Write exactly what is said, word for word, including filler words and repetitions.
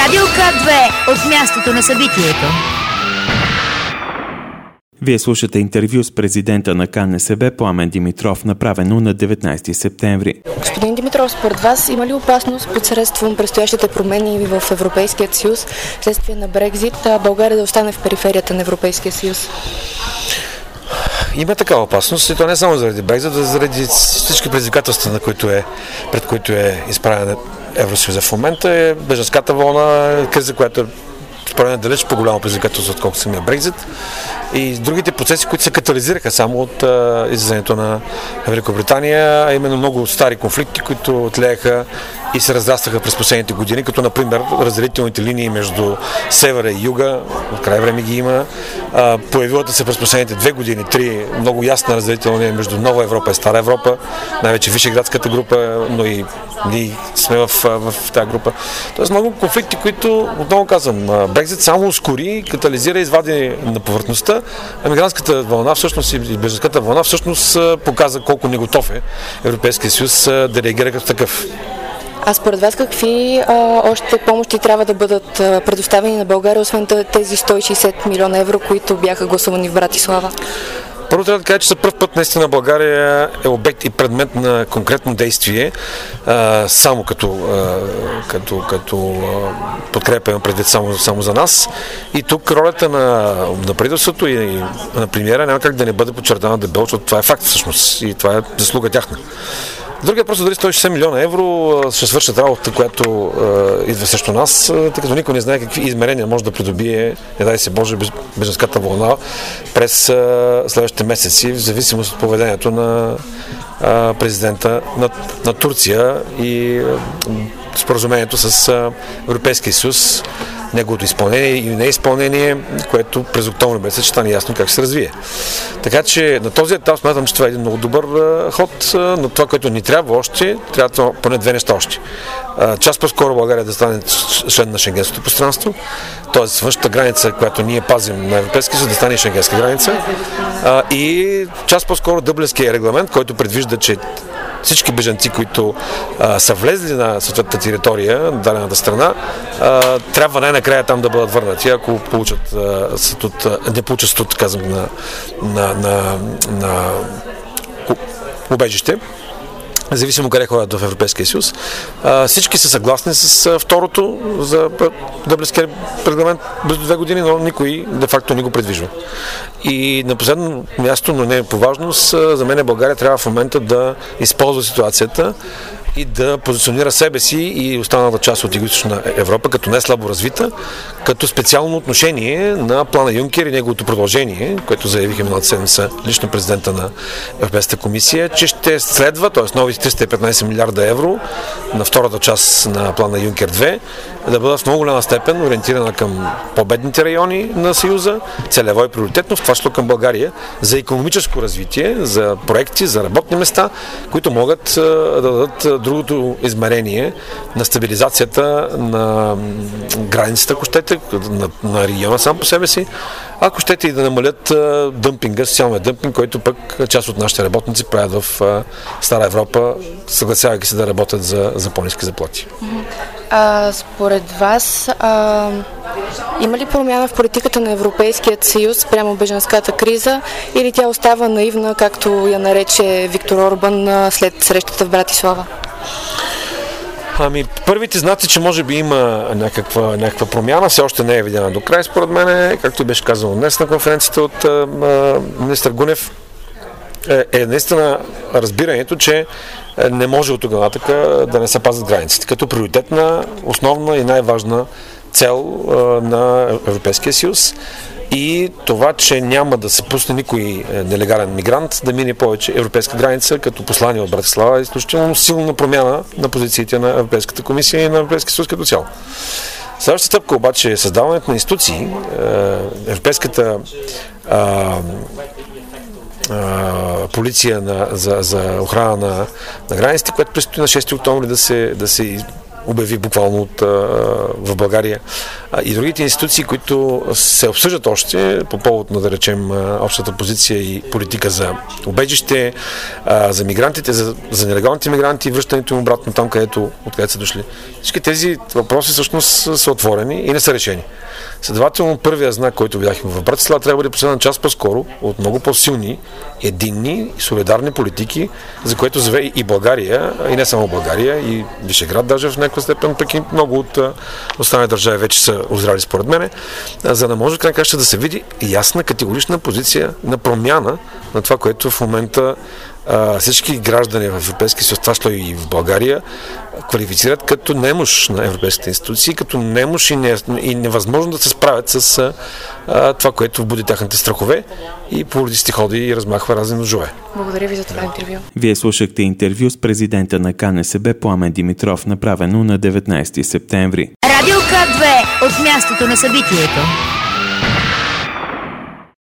Радио К две от мястото на събитието. Вие слушате интервю с президента на Ка Н С Б Пламен Димитров, направено на деветнайсети септември. Господин Димитров, според вас има ли опасност посредством предстоящите промени в Европейския съюз, следствие на Брекзит, България да остане в периферията на Европейския съюз? Има такава опасност и то не само заради Брекзит, а заради всички предизвикателства, на които е, пред които е изправена Евросъюза в момента. Е бежанската вълна, криза, която е според мен далеч по-голямо предизвикателство, отколкото самия Брекзит, и другите процеси, които се катализираха само от а, излизането на Великобритания, а именно много стари конфликти, които отлеяха и се разрастваха през последните години, като например разделителните линии между севера и юга, от край време ги има, а, появилата се през последните две години, три много ясна разделителна линия между Нова Европа и Стара Европа, най-вече Вишеградската група, но и ние сме в, в, в тази група. Тоест много конфликти, които, отново казвам, Брекзит само ускори, катализира и извади на повърхността, а мигрантската вълна всъщност и бежанската вълна всъщност показа колко неготов е Европейския съюз да реагира като такъв. А според вас какви а, още помощи трябва да бъдат а, предоставени на България, освен тези сто и шейсет милиона евро, които бяха гласувани в Братислава? Първо трябва да кажа, че за първ път наистина България е обект и предмет на конкретно действие, а, само като, а, като, като а, подкрепяме предвид само, само за нас. И тук ролята на, на правителството и на премиера няма как да не бъде подчертана дебело, защото това е факт всъщност и това е заслуга тяхна. Другият просто дали сто и шейсет милиона евро ще свършат работа, която е, идва срещу нас, тъй като никой не знае какви измерения може да придобие, не дай се Боже, бежанската вълна през е, следващите месеци, в зависимост от поведението на е, президента на, на Турция и е, споразумението с е, Европейския съюз, неговото изпълнение и неизпълнение, което през октомври месец ще стане ясно как ще се развие. Така че на този етап смятам, че това е един много добър а, ход, а, но това, което ни трябва още, трябва поне две неща още. А, част по-скоро България да стане член на шенгенското пространство, т.е. външната граница, която ние пазим на Европейския съюз, да стане шенгенска граница, а, и част по-скоро Дъблинския регламент, който предвижда, че всички бежанци, които а, са влезли на съответната територия, на дадената страна, а, трябва най-накрая там да бъдат върнати, ако получат а, статут, не получат статут, казвам, на, на, на, на убежище, независимо къде ходят в Европейския съюз. А, всички са съгласни с а, второто за Дъблинския регламент близо две години, но никой де-факто не го предвижда. И на последно място, но не по важност, за мен България трябва в момента да използва ситуацията и да позиционира себе си и останалата част от Югоизточна Европа като не слабо развита, като специално отношение на плана Юнкер и неговото продължение, което заявиха миналата седмица лично президента на Европейската комисия, че ще следва, т.е. нови триста и петнайсет милиарда евро на втората част на плана Юнкер две, да бъдат в много голяма степен ориентирана към по-бедните райони на Съюза, целево и приоритетно, в това число към България, за икономическо развитие, за проекти, за работни места, които могат да дадат другото измерение на стабилизацията на границата, ако щете, на, на региона сам по себе си, ако щете и да намалят а, дъмпинга, социалния дъмпинг, който пък част от нашите работници правят в а, Стара Европа, съгласявайки се да работят за, за по-ниски заплати. А, според вас а, има ли промяна в политиката на Европейският съюз прямо бежанската криза, или тя остава наивна, както я нарече Виктор Орбан след срещата в Братислава? Ами, първите знаци, че може би има някаква, някаква промяна, все още не е видяна до край, според мен, както беше казано днес на конференцията от а, министър Гунев, е, е наистина разбирането, че не може от тогава така да не се пазят границите, като приоритетна, основна и най-важна цел а, на Европейския съюз. И това, че няма да се пусне никой нелегален мигрант да мине повече европейска граница, като послание от Братислава, е изключително силна промяна на позициите на Европейската комисия и на Европейския съюз като цяло. Следващата стъпка обаче е създаването на институции. Европейската а, а, полиция на, за, за охрана на, на границите, което предстои на шести октомври да се, да се обяви буквално от, а, в България. а, и другите институции, които се обсъждат още по повод на, да речем, общата позиция и политика за убежище, а, за мигрантите, за, за нелегалните мигранти, връщането им обратно там, където, откъдето са дошли. Всички тези въпроси всъщност са отворени и не са решени. Следователно, първият знак, който видяхме в Братислава, трябва да бъде последен час по-скоро от много по-силни, единни и солидарни политики, за което заве и България, и не само България, и Вишеград даже в някаква степен, пък и много от останалите държави вече са озрали според мене, за да може как ще да се види ясна, категорична позиция на промяна на това, което в момента всички граждани в Европейския съюз, това що и в България, квалифицират като немощ на европейските институции, като немощ и, не, и невъзможно да се справят с а, това, което буди тяхните страхове и политиците ходи и размахва разни ножове. Благодаря ви за това интервю. Вие слушахте интервю с президента на КНСБ Пламен Димитров, направено на деветнайсети септември. Радио К две от мястото на събитието.